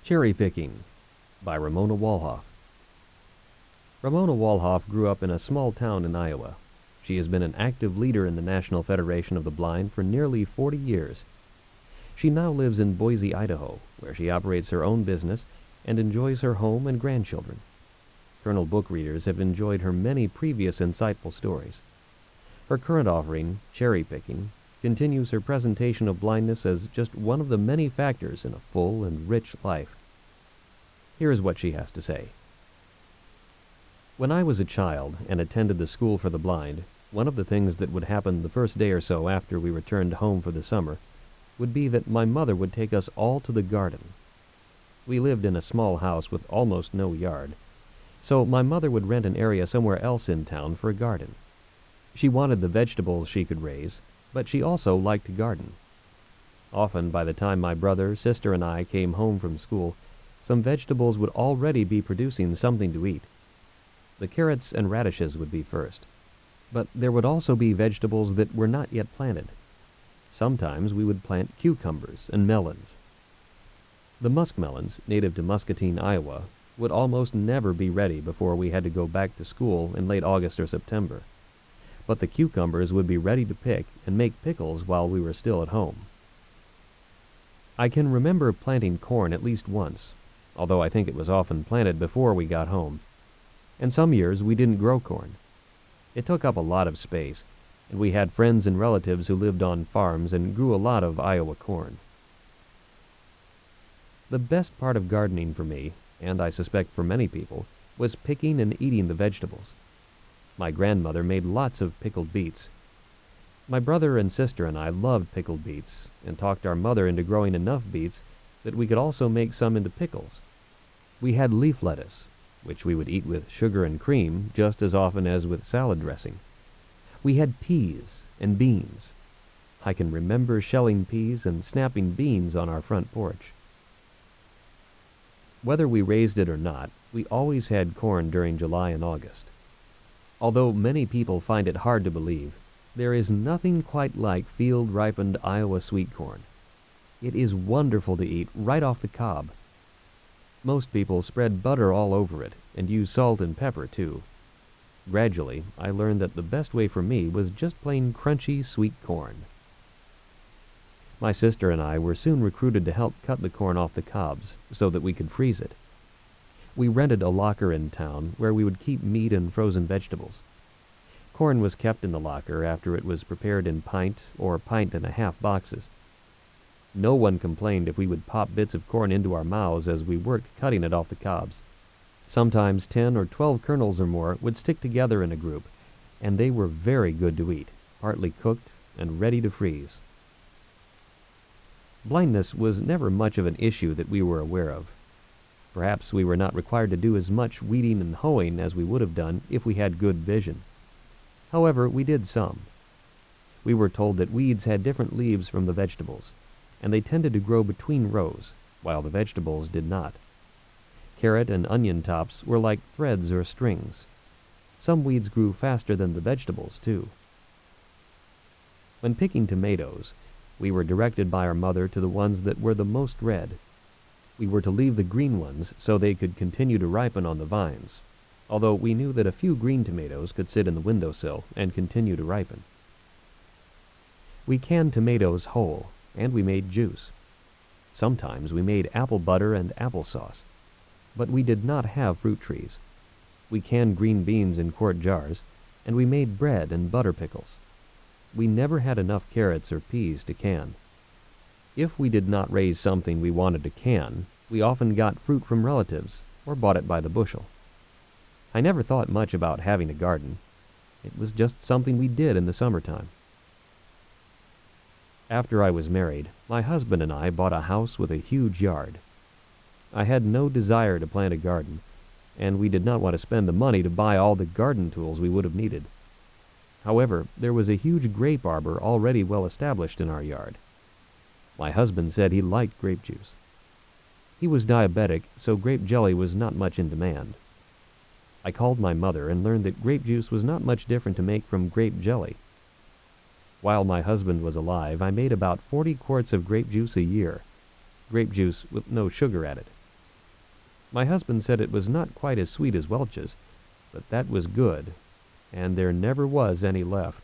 Cherry Picking by Ramona Walhoff. Ramona Walhoff grew up in a small town in Iowa. She has been an active leader in the National Federation of the Blind for nearly 40 years. She now lives in Boise, Idaho, where she operates her own business and enjoys her home and grandchildren. Colonel book readers have enjoyed her many previous insightful stories. Her current offering, Cherry Picking, continues her presentation of blindness as just one of the many factors in a full and rich life. Here is what she has to say. When I was a child and attended the School for the Blind, one of the things that would happen the first day or so after we returned home for the summer would be that my mother would take us all to the garden. We lived in a small house with almost no yard, so my mother would rent an area somewhere else in town for a garden. She wanted the vegetables she could raise, but she also liked to garden. Often, by the time my brother, sister, and I came home from school, some vegetables would already be producing something to eat. The carrots and radishes would be first, but there would also be vegetables that were not yet planted. Sometimes we would plant cucumbers and melons. The muskmelons, native to Muscatine, Iowa, would almost never be ready before we had to go back to school in late August or September. But the cucumbers would be ready to pick and make pickles while we were still at home. I can remember planting corn at least once, although I think it was often planted before we got home. And some years we didn't grow corn. It took up a lot of space, and we had friends and relatives who lived on farms and grew a lot of Iowa corn. The best part of gardening for me, and I suspect for many people, was picking and eating the vegetables. My grandmother made lots of pickled beets. My brother and sister and I loved pickled beets, and talked our mother into growing enough beets that we could also make some into pickles. We had leaf lettuce, which we would eat with sugar and cream just as often as with salad dressing. We had peas and beans. I can remember shelling peas and snapping beans on our front porch. Whether we raised it or not, we always had corn during July and August. Although many people find it hard to believe, there is nothing quite like field-ripened Iowa sweet corn. It is wonderful to eat right off the cob. Most people spread butter all over it and use salt and pepper too. Gradually, I learned that the best way for me was just plain crunchy sweet corn. My sister and I were soon recruited to help cut the corn off the cobs so that we could freeze it. We rented a locker in town where we would keep meat and frozen vegetables. Corn was kept in the locker after it was prepared in pint or pint-and-a-half boxes. No one complained if we would pop bits of corn into our mouths as we worked cutting it off the cobs. Sometimes 10 or 12 kernels or more would stick together in a group, and they were very good to eat, partly cooked and ready to freeze. Blindness was never much of an issue that we were aware of. Perhaps we were not required to do as much weeding and hoeing as we would have done if we had good vision. However, we did some. We were told that weeds had different leaves from the vegetables, and they tended to grow between rows, while the vegetables did not. Carrot and onion tops were like threads or strings. Some weeds grew faster than the vegetables, too. When picking tomatoes, we were directed by our mother to the ones that were the most red. We were to leave the green ones so they could continue to ripen on the vines, although we knew that a few green tomatoes could sit in the windowsill and continue to ripen. We canned tomatoes whole, and we made juice. Sometimes we made apple butter and applesauce, but we did not have fruit trees. We canned green beans in quart jars, and we made bread and butter pickles. We never had enough carrots or peas to can. If we did not raise something we wanted to can, we often got fruit from relatives or bought it by the bushel. I never thought much about having a garden. It was just something we did in the summertime. After I was married, my husband and I bought a house with a huge yard. I had no desire to plant a garden, and we did not want to spend the money to buy all the garden tools we would have needed. However, there was a huge grape arbor already well established in our yard. My husband said he liked grape juice. He was diabetic, so grape jelly was not much in demand. I called my mother and learned that grape juice was not much different to make from grape jelly. While my husband was alive, I made about 40 quarts of grape juice a year. Grape juice with no sugar added. My husband said it was not quite as sweet as Welch's, but that was good, and there never was any left.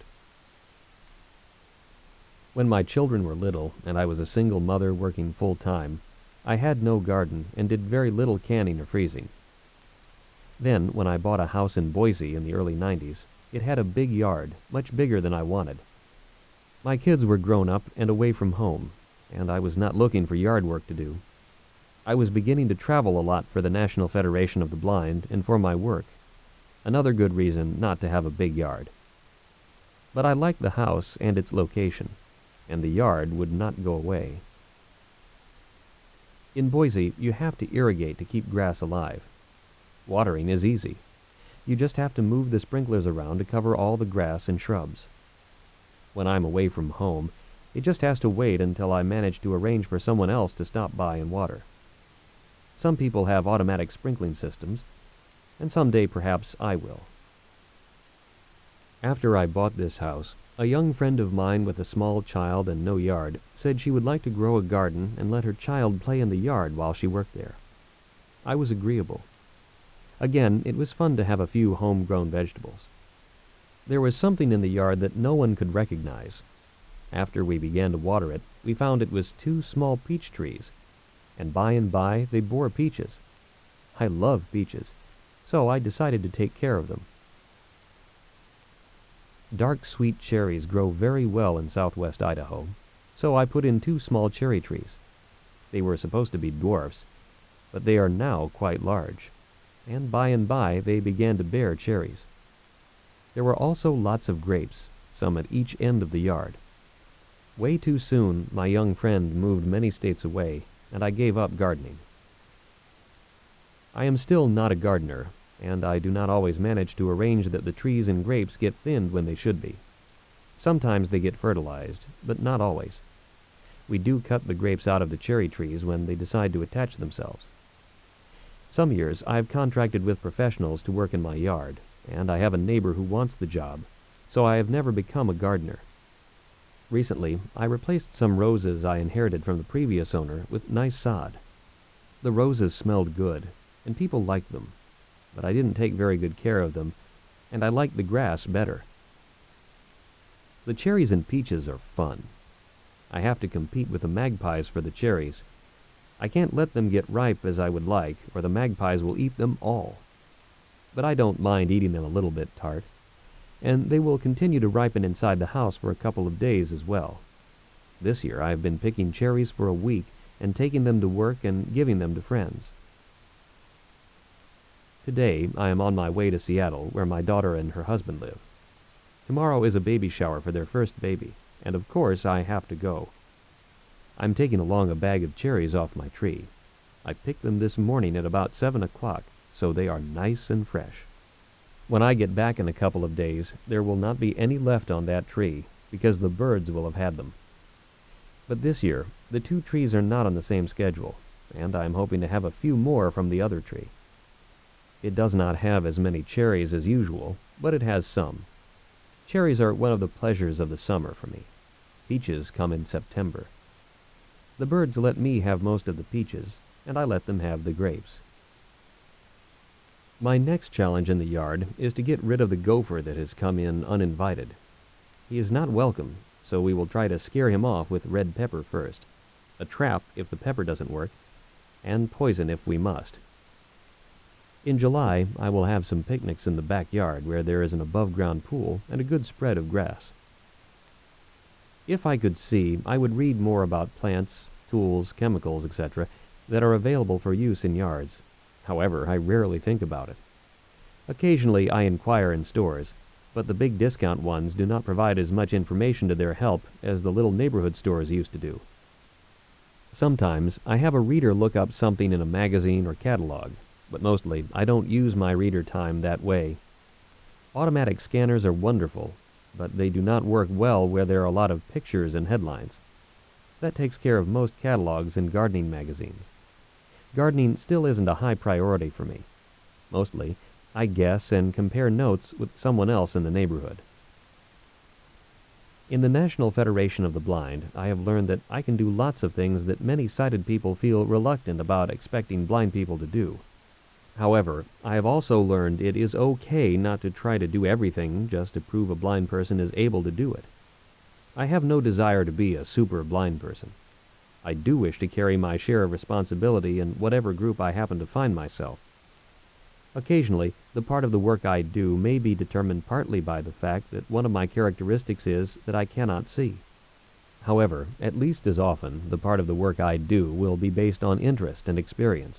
When my children were little, and I was a single mother working full time, I had no garden and did very little canning or freezing. Then, when I bought a house in Boise in the early 90s, it had a big yard, much bigger than I wanted. My kids were grown up and away from home, and I was not looking for yard work to do. I was beginning to travel a lot for the National Federation of the Blind and for my work. Another good reason not to have a big yard. But I liked the house and its location, and the yard would not go away. In Boise, you have to irrigate to keep grass alive. Watering is easy. You just have to move the sprinklers around to cover all the grass and shrubs. When I'm away from home, it just has to wait until I manage to arrange for someone else to stop by and water. Some people have automatic sprinkling systems, and someday perhaps I will. After I bought this house, a young friend of mine with a small child and no yard said she would like to grow a garden and let her child play in the yard while she worked there. I was agreeable. Again, it was fun to have a few homegrown vegetables. There was something in the yard that no one could recognize. After we began to water it, we found it was 2 small peach trees, and by they bore peaches. I love peaches, so I decided to take care of them. Dark sweet cherries grow very well in southwest Idaho, so I put in 2 small cherry trees. They were supposed to be dwarfs, but they are now quite large, and by they began to bear cherries. There were also lots of grapes, some at each end of the yard. Way too soon, my young friend moved many states away, and I gave up gardening. I am still not a gardener, and I do not always manage to arrange that the trees and grapes get thinned when they should be. Sometimes they get fertilized, but not always. We do cut the grapes out of the cherry trees when they decide to attach themselves. Some years I have contracted with professionals to work in my yard, and I have a neighbor who wants the job, so I have never become a gardener. Recently, I replaced some roses I inherited from the previous owner with nice sod. The roses smelled good, and people liked them, but I didn't take very good care of them, and I liked the grass better. The cherries and peaches are fun. I have to compete with the magpies for the cherries. I can't let them get ripe as I would like, or the magpies will eat them all. But I don't mind eating them a little bit tart, and they will continue to ripen inside the house for a couple of days as well. This year I have been picking cherries for a week and taking them to work and giving them to friends. Today I am on my way to Seattle, where my daughter and her husband live. Tomorrow is a baby shower for their first baby, and of course I have to go. I'm taking along a bag of cherries off my tree. I picked them this morning at about 7 o'clock, so they are nice and fresh. When I get back in a couple of days, there will not be any left on that tree, because the birds will have had them. But this year, the 2 trees are not on the same schedule, and I am hoping to have a few more from the other tree. It does not have as many cherries as usual, but it has some. Cherries are one of the pleasures of the summer for me. Peaches come in September. The birds let me have most of the peaches, and I let them have the grapes. My next challenge in the yard is to get rid of the gopher that has come in uninvited. He is not welcome, so we will try to scare him off with red pepper first, a trap if the pepper doesn't work, and poison if we must. In July, I will have some picnics in the backyard where there is an above-ground pool and a good spread of grass. If I could see, I would read more about plants, tools, chemicals, etc., that are available for use in yards. However, I rarely think about it. Occasionally I inquire in stores, but the big discount ones do not provide as much information to their help as the little neighborhood stores used to do. Sometimes I have a reader look up something in a magazine or catalog, but mostly I don't use my reader time that way. Automatic scanners are wonderful, but they do not work well where there are a lot of pictures and headlines. That takes care of most catalogs and gardening magazines. Gardening still isn't a high priority for me. Mostly, I guess and compare notes with someone else in the neighborhood. In the National Federation of the Blind, I have learned that I can do lots of things that many sighted people feel reluctant about expecting blind people to do. However, I have also learned it is okay not to try to do everything just to prove a blind person is able to do it. I have no desire to be a super blind person. I do wish to carry my share of responsibility in whatever group I happen to find myself. Occasionally, the part of the work I do may be determined partly by the fact that one of my characteristics is that I cannot see. However, at least as often, the part of the work I do will be based on interest and experience.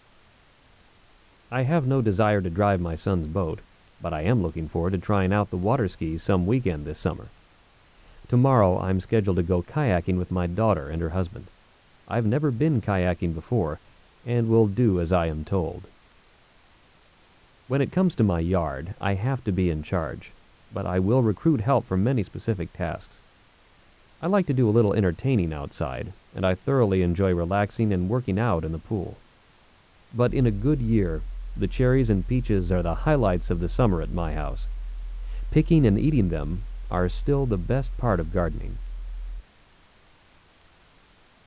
I have no desire to drive my son's boat, but I am looking forward to trying out the water skis some weekend this summer. Tomorrow I'm scheduled to go kayaking with my daughter and her husband. I've never been kayaking before, and will do as I am told. When it comes to my yard, I have to be in charge, but I will recruit help for many specific tasks. I like to do a little entertaining outside, and I thoroughly enjoy relaxing and working out in the pool. But in a good year, the cherries and peaches are the highlights of the summer at my house. Picking and eating them are still the best part of gardening.